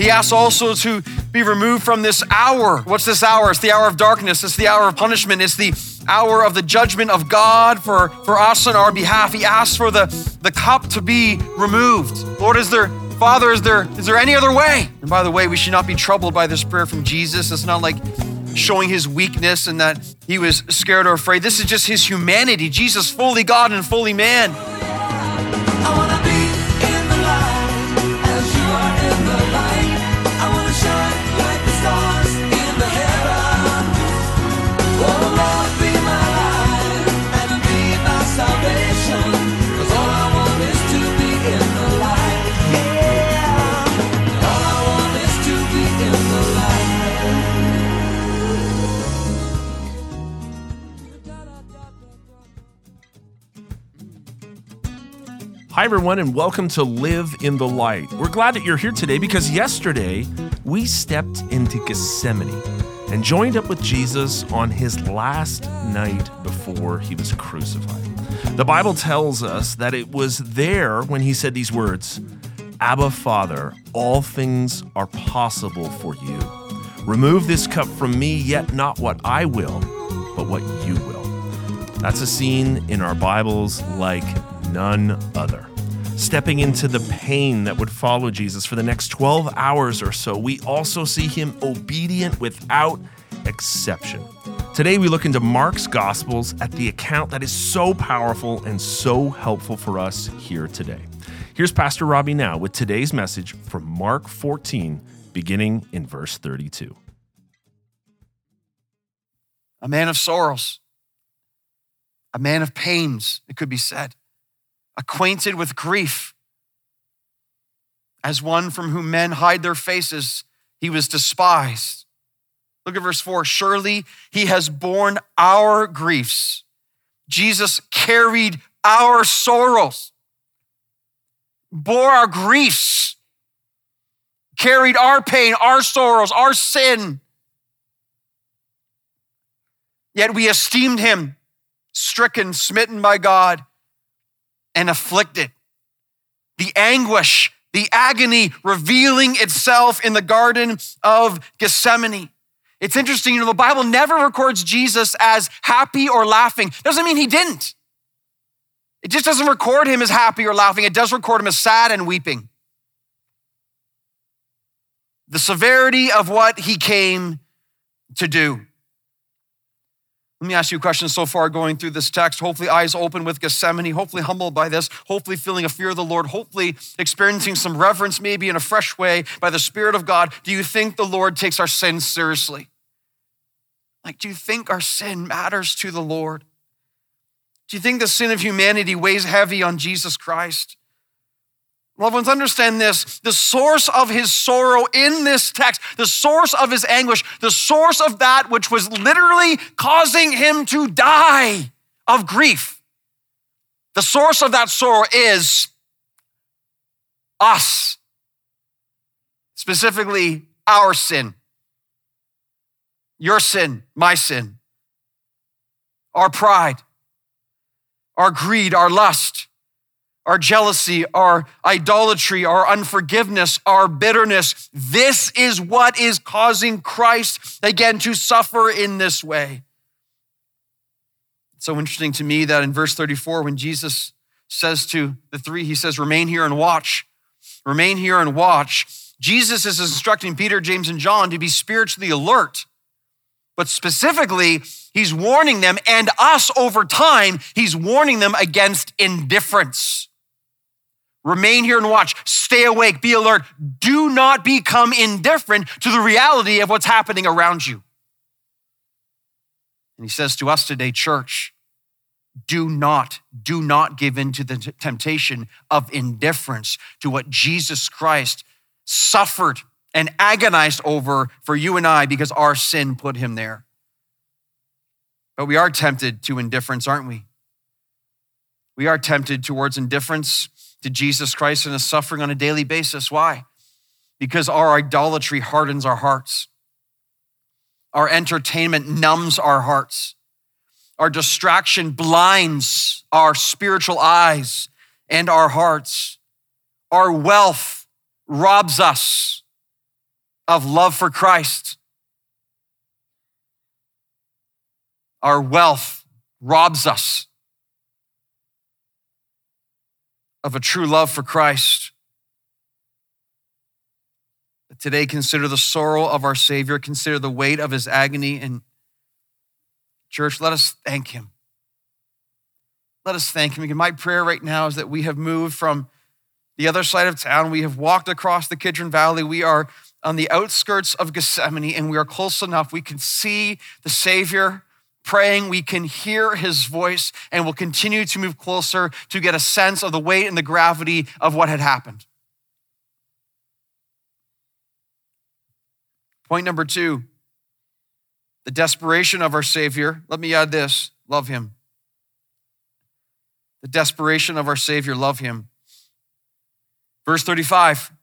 He asks also to be removed from this hour. What's this hour? It's the hour of darkness. It's the hour of punishment. It's the hour of the judgment of God for us on our behalf. He asks for the cup to be removed. Lord, Father, is there any other way? And by the way, we should not be troubled by this prayer from Jesus. It's not like showing his weakness and that he was scared or afraid. This is just his humanity. Jesus, fully God and fully man. I wanna be in the light as you are in the light. I wanna shine like the stars in the heavens. Oh Lord, be my light and be my salvation. 'Cause all I want is to be in the light. Yeah. All I want is to be in the light. Hi, everyone, and welcome to Live in the Light. We're glad that you're here today because yesterday we stepped into Gethsemane and joined up with Jesus on his last night before he was crucified. The Bible tells us that it was there when he said these words, "Abba, Father, all things are possible for you. Remove this cup from me, yet not what I will, but what you will." That's a scene in our Bibles like none other. Stepping into the pain that would follow Jesus for the next 12 hours or so, we also see him obedient without exception. Today, we look into Mark's Gospels at the account that is so powerful and so helpful for us here today. Here's Pastor Robbie now with today's message from Mark 14, beginning in verse 32. A man of sorrows, a man of pains, it could be said, acquainted with grief. As one from whom men hide their faces, he was despised. Look at verse 4. Surely he has borne our griefs. Jesus carried our sorrows, bore our griefs, carried our pain, our sorrows, our sin. Yet we esteemed him stricken, smitten by God, and afflicted. The anguish, the agony revealing itself in the Garden of Gethsemane. It's interesting, the Bible never records Jesus as happy or laughing. Doesn't mean he didn't. It just doesn't record him as happy or laughing. It does record him as sad and weeping. The severity of what he came to do. Let me ask you a question so far going through this text. Hopefully eyes open with Gethsemane, hopefully humbled by this, hopefully feeling a fear of the Lord, hopefully experiencing some reverence maybe in a fresh way by the Spirit of God. Do you think the Lord takes our sin seriously? Do you think our sin matters to the Lord? Do you think the sin of humanity weighs heavy on Jesus Christ? Loved ones, understand this. The source of his sorrow in this text, the source of his anguish, the source of that which was literally causing him to die of grief, the source of that sorrow is us, specifically our sin, your sin, my sin, our pride, our greed, our lust, our jealousy, our idolatry, our unforgiveness, our bitterness. This is what is causing Christ, again, to suffer in this way. It's so interesting to me that in verse 34, when Jesus says to the three, he says, remain here and watch. Remain here and watch. Jesus is instructing Peter, James, and John to be spiritually alert. But specifically, he's warning them, and us over time, he's warning them against indifference. Remain here and watch. Stay awake, be alert. Do not become indifferent to the reality of what's happening around you. And he says to us today, church, do not give in to the temptation of indifference to what Jesus Christ suffered and agonized over for you and I because our sin put him there. But we are tempted to indifference, aren't we? We are tempted towards indifference to Jesus Christ and his suffering on a daily basis. Why? Because our idolatry hardens our hearts. Our entertainment numbs our hearts. Our distraction blinds our spiritual eyes and our hearts. Our wealth robs us of love for Christ. Our wealth robs us of a true love for Christ. But today, consider the sorrow of our Savior. Consider the weight of his agony. And church, let us thank him. Let us thank him. My prayer right now is that we have moved from the other side of town. We have walked across the Kidron Valley. We are on the outskirts of Gethsemane, and we are close enough. We can see the Savior praying. We can hear his voice, and we'll continue to move closer to get a sense of the weight and the gravity of what had happened. Point number 2, the desperation of our Savior. Let me add this: love him. The desperation of our Savior, love him. Verse 35.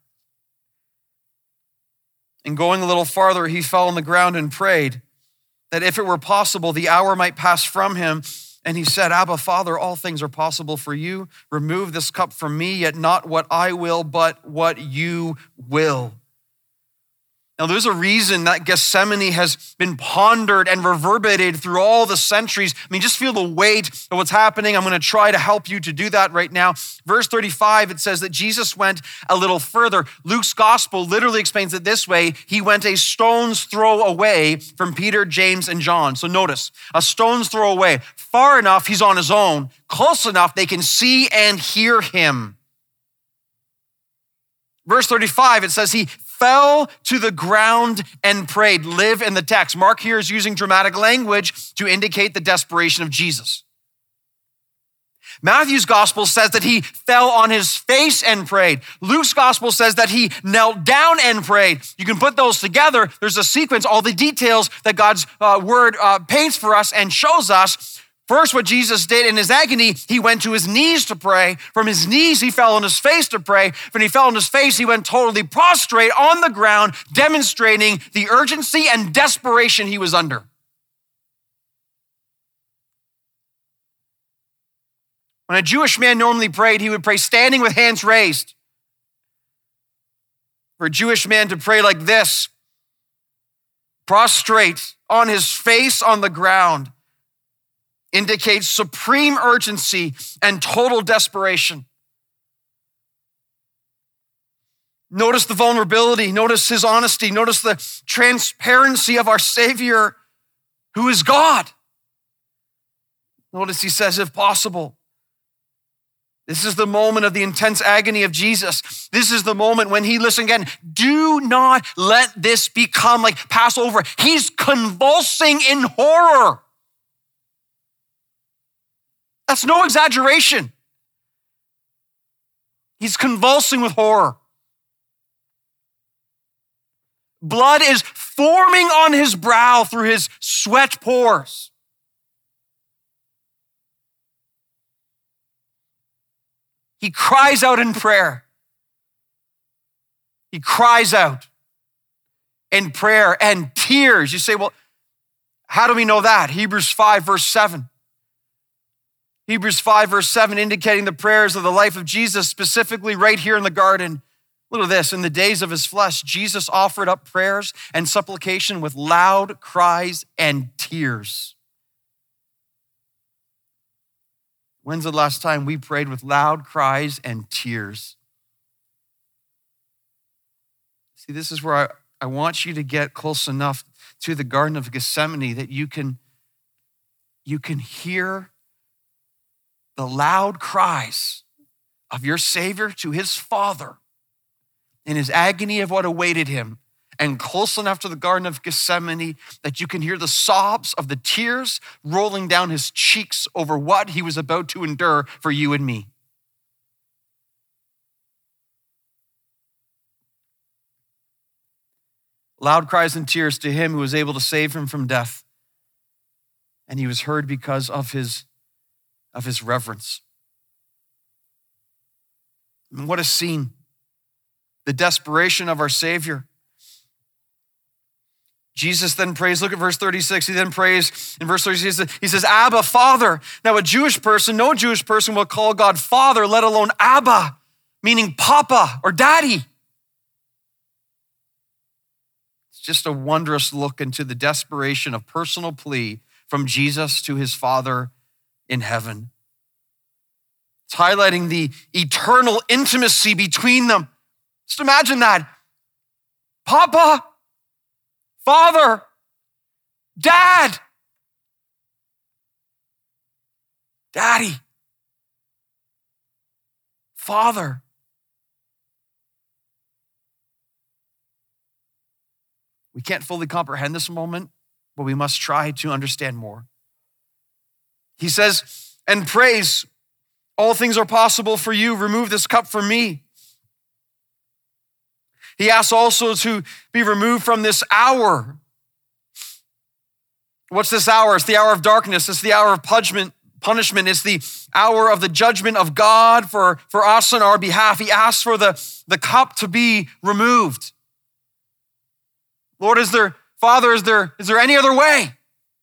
And going a little farther, he fell on the ground and prayed that if it were possible, the hour might pass from him. And he said, Abba, Father, all things are possible for you. Remove this cup from me, yet not what I will, but what you will. Now, there's a reason that Gethsemane has been pondered and reverberated through all the centuries. I mean, just feel the weight of what's happening. I'm going to try to help you to do that right now. Verse 35, it says that Jesus went a little further. Luke's gospel literally explains it this way: he went a stone's throw away from Peter, James, and John. So notice, a stone's throw away. Far enough, he's on his own. Close enough, they can see and hear him. Verse 35, it says he fell to the ground and prayed. Live in the text. Mark here is using dramatic language to indicate the desperation of Jesus. Matthew's gospel says that he fell on his face and prayed. Luke's gospel says that he knelt down and prayed. You can put those together. There's a sequence, all the details that God's word paints for us and shows us. First, what Jesus did in his agony, he went to his knees to pray. From his knees, he fell on his face to pray. When he fell on his face, he went totally prostrate on the ground, demonstrating the urgency and desperation he was under. When a Jewish man normally prayed, he would pray standing with hands raised. For a Jewish man to pray like this, prostrate on his face on the ground, indicates supreme urgency and total desperation. Notice the vulnerability, notice his honesty, notice the transparency of our Savior, who is God. Notice he says, if possible. This is the moment of the intense agony of Jesus. This is the moment when he, listen again, do not let this become like Passover. He's convulsing in horror. That's no exaggeration. He's convulsing with horror. Blood is forming on his brow through his sweat pores. He cries out in prayer. He cries out in prayer and tears. You say, well, how do we know that? Hebrews 5, verse 7. Hebrews 5, verse 7, indicating the prayers of the life of Jesus, specifically right here in the garden. Look at this. In the days of his flesh, Jesus offered up prayers and supplication with loud cries and tears. When's the last time we prayed with loud cries and tears? See, this is where I want you to get close enough to the Garden of Gethsemane that you can hear the loud cries of your Savior to his Father in his agony of what awaited him, and close enough to the Garden of Gethsemane that you can hear the sobs of the tears rolling down his cheeks over what he was about to endure for you and me. Loud cries and tears to him who was able to save him from death. And he was heard because of his reverence. And what a scene. The desperation of our Savior. Jesus then prays, look at verse 36. He then prays in verse 36, he says, Abba, Father. Now no Jewish person will call God Father, let alone Abba, meaning Papa or Daddy. just a wondrous look into the desperation of personal plea from Jesus to his Father in heaven. It's highlighting the eternal intimacy between them. Just imagine that. Papa, Father, Dad, Daddy, Father. We can't fully comprehend this moment, but we must try to understand more. He says, and prays, all things are possible for you. Remove this cup from me. He asks also to be removed from this hour. What's this hour? It's the hour of darkness. It's the hour of punishment. It's the hour of the judgment of God for us on our behalf. He asks for the cup to be removed. Lord, Father, is there any other way?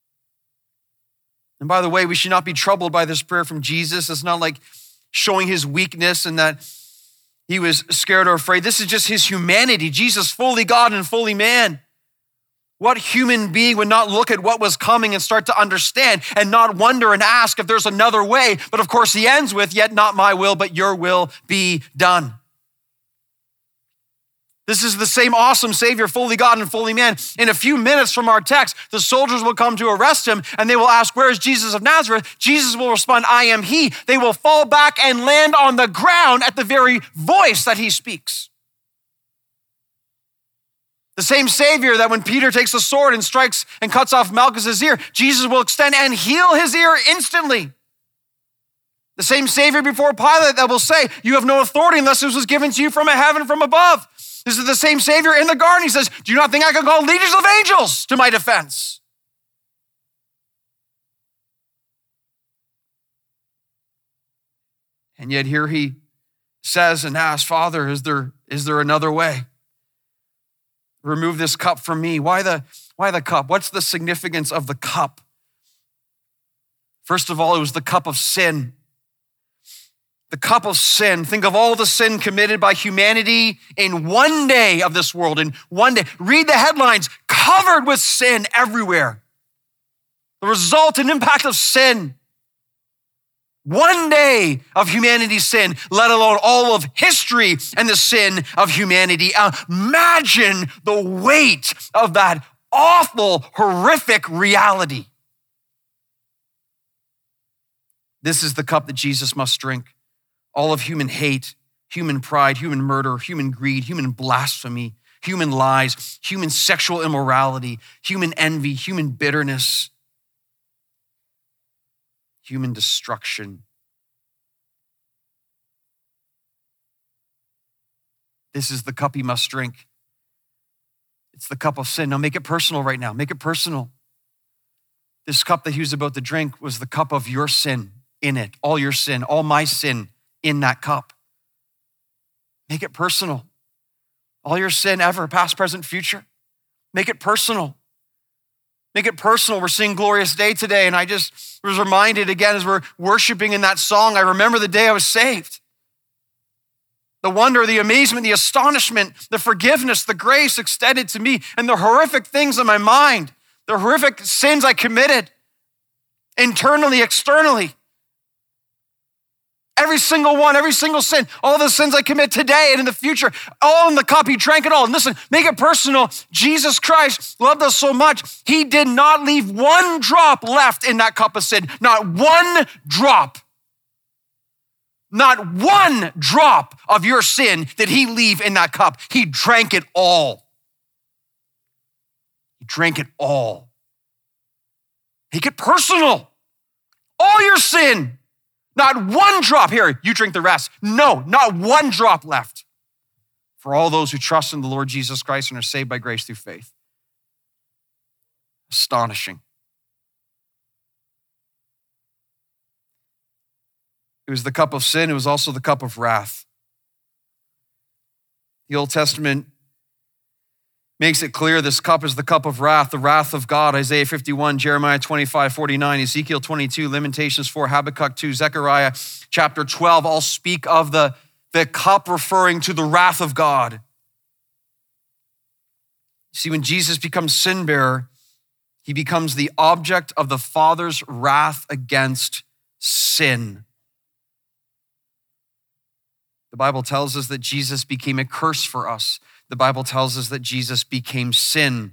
And by the way, we should not be troubled by this prayer from Jesus. It's not like showing his weakness and that he was scared or afraid. This is just his humanity. Jesus, fully God and fully man. What human being would not look at what was coming and start to understand and not wonder and ask if there's another way? But of course, he ends with, yet not my will, but your will be done. This is the same awesome Savior, fully God and fully man. In a few minutes from our text, the soldiers will come to arrest him and they will ask, where is Jesus of Nazareth? Jesus will respond, I am he. They will fall back and land on the ground at the very voice that he speaks. The same Savior that when Peter takes the sword and strikes and cuts off Malchus's ear, Jesus will extend and heal his ear instantly. The same Savior before Pilate that will say, you have no authority unless this was given to you from heaven from above. This is the same Savior in the garden. He says, do you not think I can call legions of angels to my defense? And yet here he says and asks, Father, is there another way? Remove this cup from me. Why the cup? What's the significance of the cup? First of all, it was the cup of sin. The cup of sin. Think of all the sin committed by humanity in one day of this world, in one day. Read the headlines, covered with sin everywhere. The result and impact of sin. One day of humanity's sin, let alone all of history and the sin of humanity. Imagine the weight of that awful, horrific reality. This is the cup that Jesus must drink. All of human hate, human pride, human murder, human greed, human blasphemy, human lies, human sexual immorality, human envy, human bitterness, human destruction. This is the cup he must drink. It's the cup of sin. Now make it personal right now. Make it personal. This cup that he was about to drink was the cup of your sin in it. All your sin, all my sin in that cup. Make it personal. All your sin ever, past, present, future. Make it personal. Make it personal. We're seeing Glorious Day today, and I just was reminded again as we're worshiping in that song, I remember the day I was saved. The wonder, the amazement, the astonishment, the forgiveness, the grace extended to me, and the horrific things in my mind, the horrific sins I committed internally, externally. Every single one, every single sin, all the sins I commit today and in the future, all in the cup, he drank it all. And listen, make it personal. Jesus Christ loved us so much, he did not leave one drop left in that cup of sin. Not one drop. Not one drop of your sin did he leave in that cup. He drank it all. He drank it all. Make it personal. All your sin. Not one drop. Here, you drink the rest. No, not one drop left. For all those who trust in the Lord Jesus Christ and are saved by grace through faith. Astonishing. It was the cup of sin. It was also the cup of wrath. The Old Testament makes it clear this cup is the cup of wrath, the wrath of God. Isaiah 51, Jeremiah 25:49, Ezekiel 22, Lamentations 4, Habakkuk 2, Zechariah chapter 12 all speak of the cup referring to the wrath of God. See, when Jesus becomes sin bearer, he becomes the object of the Father's wrath against sin. The Bible tells us that Jesus became a curse for us. The Bible tells us that Jesus became sin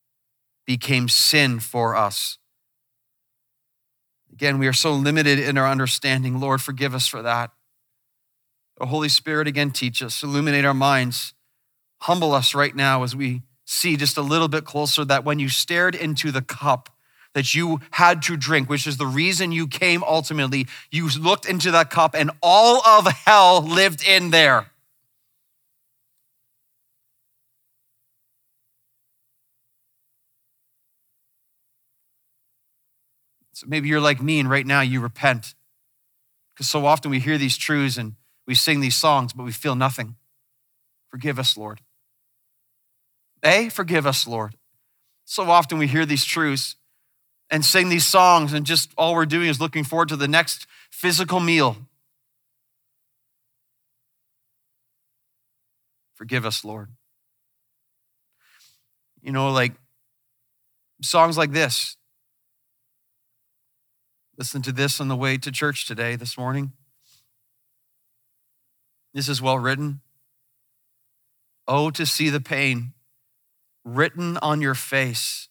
for us. Again, we are so limited in our understanding. Lord, forgive us for that. The Holy Spirit, again, teach us, illuminate our minds, humble us right now as we see just a little bit closer that when you stared into the cup that you had to drink, which is the reason you came ultimately, you looked into that cup and all of hell lived in there. So maybe you're like me and right now you repent. Because so often we hear these truths and we sing these songs, but we feel nothing. Forgive us, Lord. Forgive us, Lord. So often we hear these truths and sing these songs and just all we're doing is looking forward to the next physical meal. Forgive us, Lord. You know, like songs like this. Listen to this on the way to church today, this morning. This is well written. Oh, to see the pain written on your face.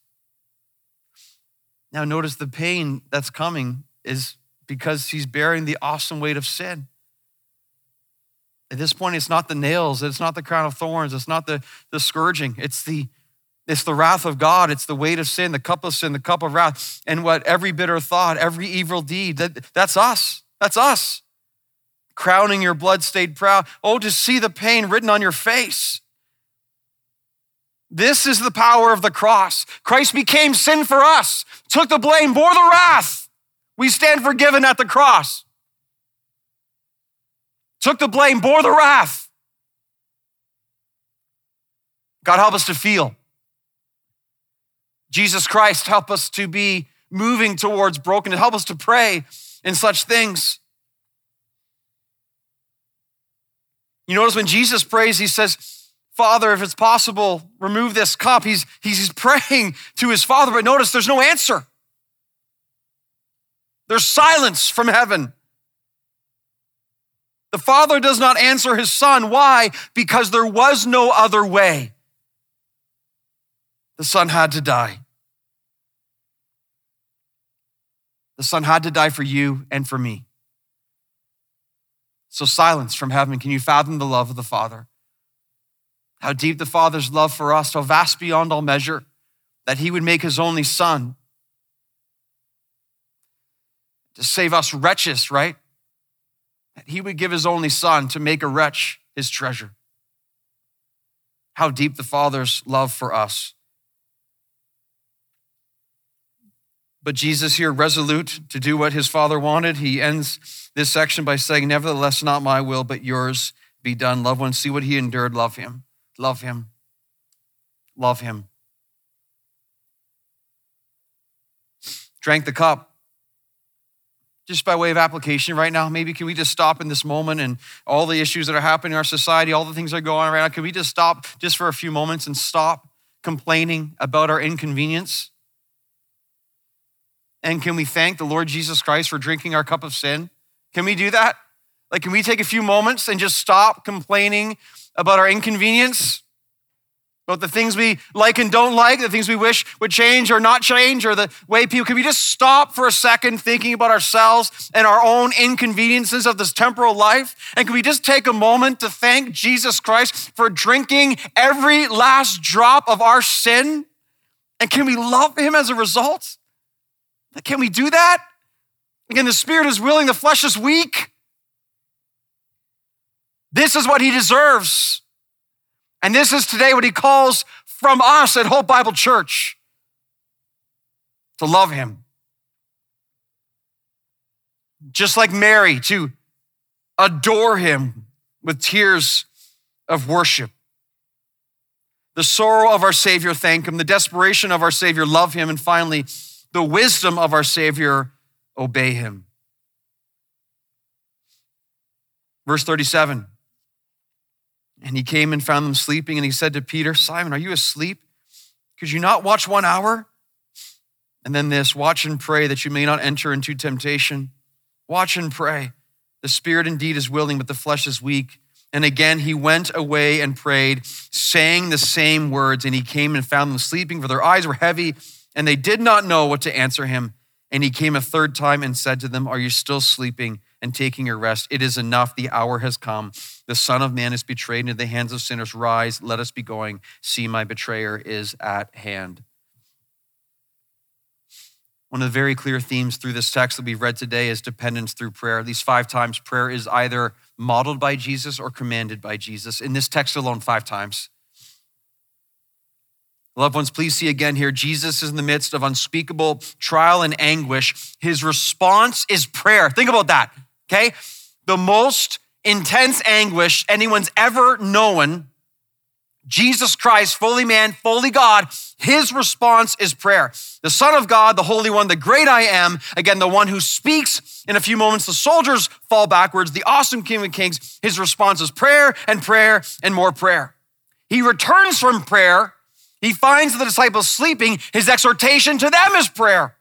Now notice the pain that's coming is because he's bearing the awesome weight of sin. At this point, it's not the nails, it's not the crown of thorns, it's not the scourging, it's the wrath of God, it's the weight of sin, the cup of sin, the cup of wrath, and what every bitter thought, every evil deed, that's us. That's us. Crowning your blood-stained brow. Oh, to see the pain written on your face. This is the power of the cross. Christ became sin for us, took the blame, bore the wrath. We stand forgiven at the cross. Took the blame, bore the wrath. God, help us to feel. Jesus Christ, help us to be moving towards brokenness. Help us to pray in such things. You notice when Jesus prays, he says, Father, if it's possible, remove this cup. He's praying to his Father, but notice there's no answer. There's silence from heaven. The Father does not answer his Son. Why? Because there was no other way. The Son had to die. The Son had to die for you and for me. So silence from heaven. Can you fathom the love of the Father? How deep the Father's love for us, how vast beyond all measure, that he would make his only Son to save us wretches, right? That he would give his only Son to make a wretch his treasure. How deep the Father's love for us. But Jesus here, resolute to do what his Father wanted, he ends this section by saying, nevertheless, not my will, but yours be done. Loved ones, see what he endured. Love him. Love him. Love him. Drank the cup. Just by way of application right now, maybe can we just stop in this moment and all the issues that are happening in our society, all the things that are going on right now, can we just stop just for a few moments and stop complaining about our inconvenience? And can we thank the Lord Jesus Christ for drinking our cup of sin? Can we do that? Like, can we take a few moments and just stop complaining about our inconvenience? About the things we like and don't like, the things we wish would change or not change, or the way people, can we just stop for a second thinking about ourselves and our own inconveniences of this temporal life? And can we just take a moment to thank Jesus Christ for drinking every last drop of our sin? And can we love him as a result? Can we do that? Again, the spirit is willing, the flesh is weak. This is what he deserves. And this is today what he calls from us at Hope Bible Church, to love him. Just like Mary, to adore him with tears of worship. The sorrow of our Savior, thank him. The desperation of our Savior, love him. And finally, the wisdom of our Savior, obey him. Verse 37. And he came and found them sleeping, and he said to Peter, Simon, are you asleep? Could you not watch 1 hour? And then this, watch and pray that you may not enter into temptation. Watch and pray. The spirit indeed is willing, but the flesh is weak. And again, he went away and prayed, saying the same words. And he came and found them sleeping, for their eyes were heavy, and they did not know what to answer him. And he came a third time and said to them, are you still sleeping and taking your rest? It is enough. The hour has come. The Son of Man is betrayed into the hands of sinners. Rise, let us be going. See, my betrayer is at hand. One of the very clear themes through this text that we've read today is dependence through prayer. These 5 times prayer is either modeled by Jesus or commanded by Jesus. In this text alone, 5 times. Loved ones, please see again here, Jesus is in the midst of unspeakable trial and anguish. His response is prayer. Think about that, okay? The most intense anguish anyone's ever known, Jesus Christ, fully man, fully God, his response is prayer. The Son of God, the Holy One, the great I am, again, the one who speaks. In a few moments, the soldiers fall backwards. The awesome King of Kings, his response is prayer and more prayer. He returns from prayer. He finds the disciples sleeping. His exhortation to them is prayer.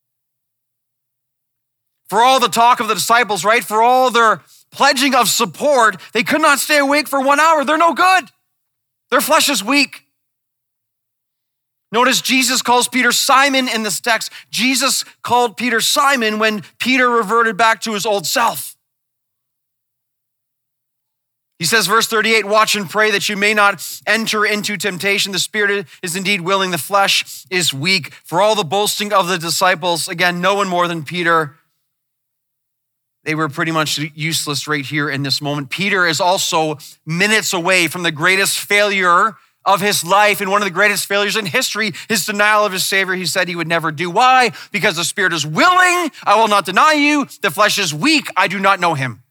For all the talk of the disciples, right? For all their pledging of support, they could not stay awake for 1 hour. They're no good. Their flesh is weak. Notice Jesus calls Peter Simon in this text. Jesus called Peter Simon when Peter reverted back to his old self. He says, verse 38, watch and pray that you may not enter into temptation. The spirit is indeed willing, the flesh is weak. For all the boasting of the disciples, again, no one more than Peter, they were pretty much useless right here in this moment. Peter is also minutes away from the greatest failure of his life and one of the greatest failures in history, his denial of his Savior. He said he would never do. Why? Because the spirit is willing, I will not deny you. The flesh is weak, I do not know him.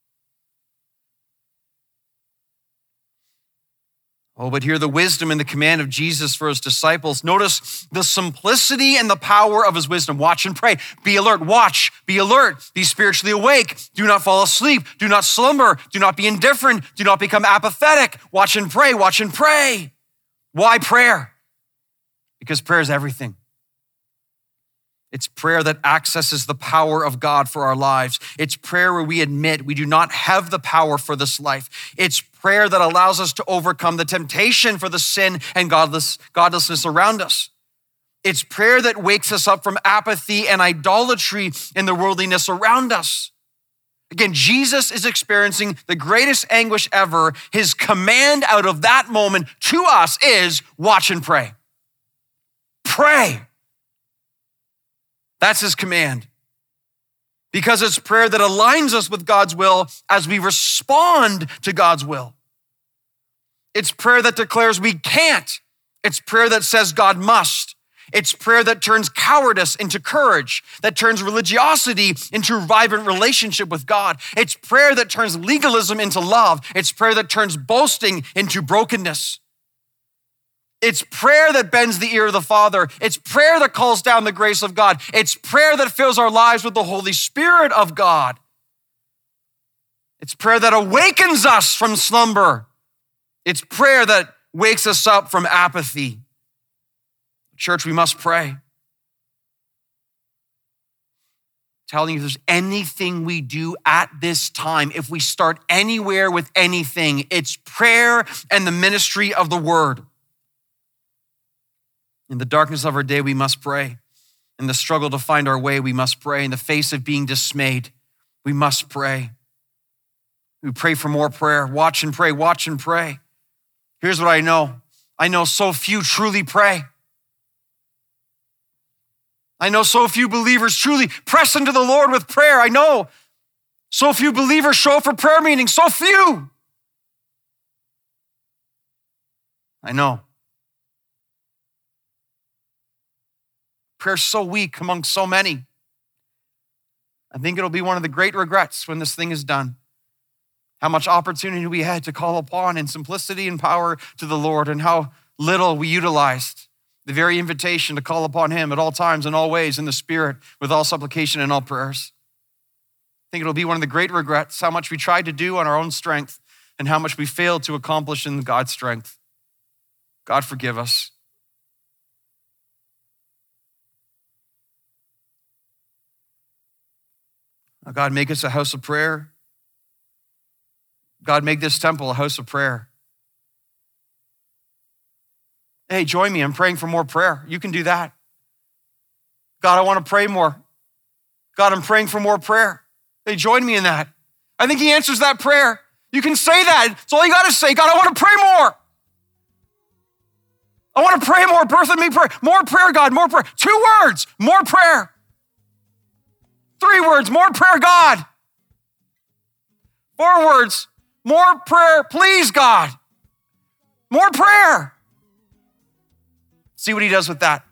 Oh, but hear the wisdom and the command of Jesus for his disciples. Notice the simplicity and the power of his wisdom. Watch and pray. Be alert. Watch. Be alert. Be spiritually awake. Do not fall asleep. Do not slumber. Do not be indifferent. Do not become apathetic. Watch and pray. Watch and pray. Why prayer? Because prayer is everything. It's prayer that accesses the power of God for our lives. It's prayer where we admit we do not have the power for this life. It's prayer that allows us to overcome the temptation for the sin and godlessness around us. It's prayer that wakes us up from apathy and idolatry in the worldliness around us. Again, Jesus is experiencing the greatest anguish ever. His command out of that moment to us is watch and pray. Pray. That's his command. Because it's prayer that aligns us with God's will as we respond to God's will. It's prayer that declares we can't. It's prayer that says God must. It's prayer that turns cowardice into courage, that turns religiosity into vibrant relationship with God. It's prayer that turns legalism into love. It's prayer that turns boasting into brokenness. It's prayer that bends the ear of the Father. It's prayer that calls down the grace of God. It's prayer that fills our lives with the Holy Spirit of God. It's prayer that awakens us from slumber. It's prayer that wakes us up from apathy. Church, we must pray. Telling you, if there's anything we do at this time, if we start anywhere with anything, it's prayer and the ministry of the word. In the darkness of our day, we must pray. In the struggle to find our way, we must pray. In the face of being dismayed, we must pray. We pray for more prayer. Watch and pray, watch and pray. Here's what I know. I know so few truly pray. I know so few believers truly press into the Lord with prayer. I know so few believers show up for prayer meetings, so few. I know. Prayer's so weak among so many. I think it'll be one of the great regrets when this thing is done. How much opportunity we had to call upon in simplicity and power to the Lord, and how little we utilized the very invitation to call upon him at all times and all ways in the Spirit with all supplication and all prayers. I think it'll be one of the great regrets, how much we tried to do on our own strength and how much we failed to accomplish in God's strength. God forgive us. God, make us a house of prayer. God, make this temple a house of prayer. Hey, join me. I'm praying for more prayer. You can do that. God, I want to pray more. God, I'm praying for more prayer. Hey, join me in that. I think he answers that prayer. You can say that. It's all you got to say. God, I want to pray more. I want to pray more. Birth in me prayer. More prayer, God, more prayer. 2 words, more prayer. 3 words, more prayer, God. 4 words, more prayer, please, God. More prayer. See what he does with that.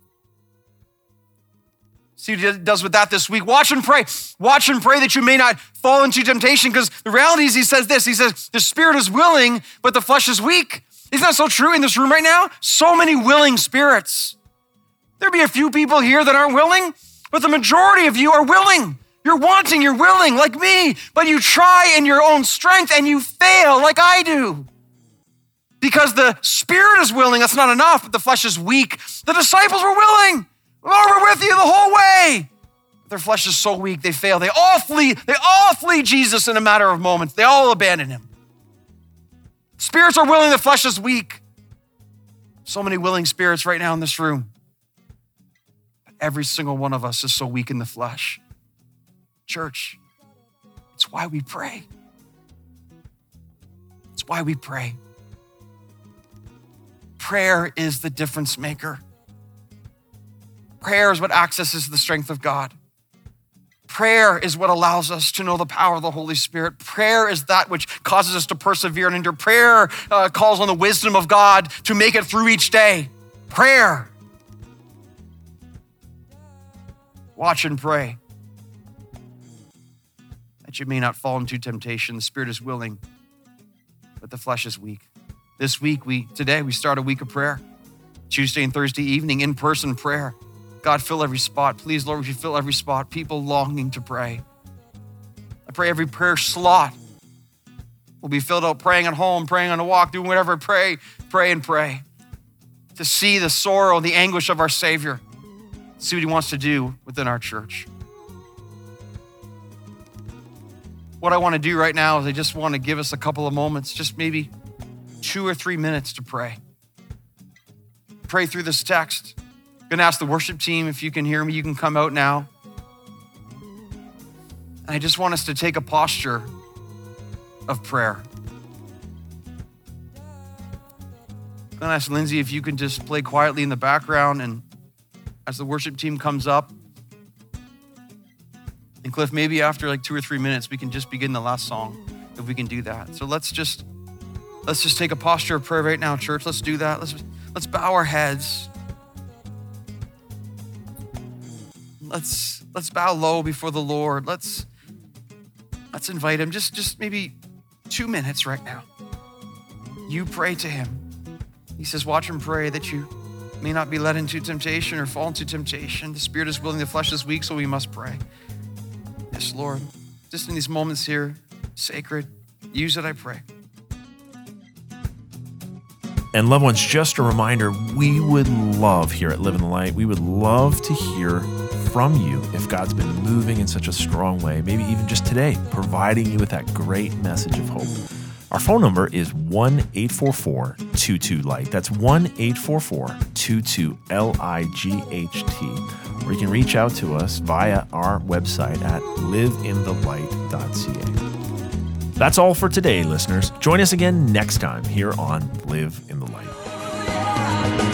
See what he does with that this week. Watch and pray. Watch and pray that you may not fall into temptation, because the reality is he says this. He says, the spirit is willing, but the flesh is weak. Isn't that so true in this room right now? So many willing spirits. There'd be a few people here that aren't willing, but the majority of you are willing. You're wanting, you're willing, like me, but you try in your own strength and you fail like I do. Because the spirit is willing, that's not enough, but the flesh is weak. The disciples were willing. Lord, we're with you the whole way. But their flesh is so weak, they fail. They all flee Jesus in a matter of moments. They all abandon him. Spirits are willing, the flesh is weak. So many willing spirits right now in this room. But every single one of us is so weak in the flesh. Church, it's why we pray. It's why we pray. Prayer is the difference maker. Prayer is what accesses the strength of God. Prayer is what allows us to know the power of the Holy Spirit. Prayer is that which causes us to persevere and endure. Prayer calls on the wisdom of God to make it through each day. Prayer. Watch and pray that you may not fall into temptation. The spirit is willing, but the flesh is weak. This week, today we start a week of prayer. Tuesday and Thursday evening, in-person prayer. God, fill every spot. Please, Lord, would you fill every spot? People longing to pray. I pray every prayer slot will be filled out, praying at home, praying on a walk, doing whatever. Pray. To see the sorrow and the anguish of our Savior. See what he wants to do within our church. What I want to do right now is I just want to give us a couple of moments, just maybe 2 or 3 minutes to pray. Pray through this text. I'm going to ask the worship team, if you can hear me, you can come out now. And I just want us to take a posture of prayer. I'm going to ask Lindsay if you can just play quietly in the background, and as the worship team comes up, and Cliff, maybe after like 2 or 3 minutes, we can just begin the last song, if we can do that. So let's just take a posture of prayer right now, church. Let's do that. Let's bow our heads. Let's bow low before the Lord. Let's invite him. Just maybe 2 minutes right now. You pray to him. He says, watch and pray that you may not be led into temptation or fall into temptation. The spirit is willing, the flesh is weak, so we must pray. Yes, Lord. Just in these moments here, sacred, use it, I pray. And loved ones, just a reminder, we would love here at Live in the Light, we would love to hear from you if God's been moving in such a strong way, maybe even just today, providing you with that great message of hope. Our phone number is 1-844-22-LIGHT. That's 1-844-22-LIGHT. Or you can reach out to us via our website at liveinthelight.ca. That's all for today, listeners. Join us again next time here on Live in the Light.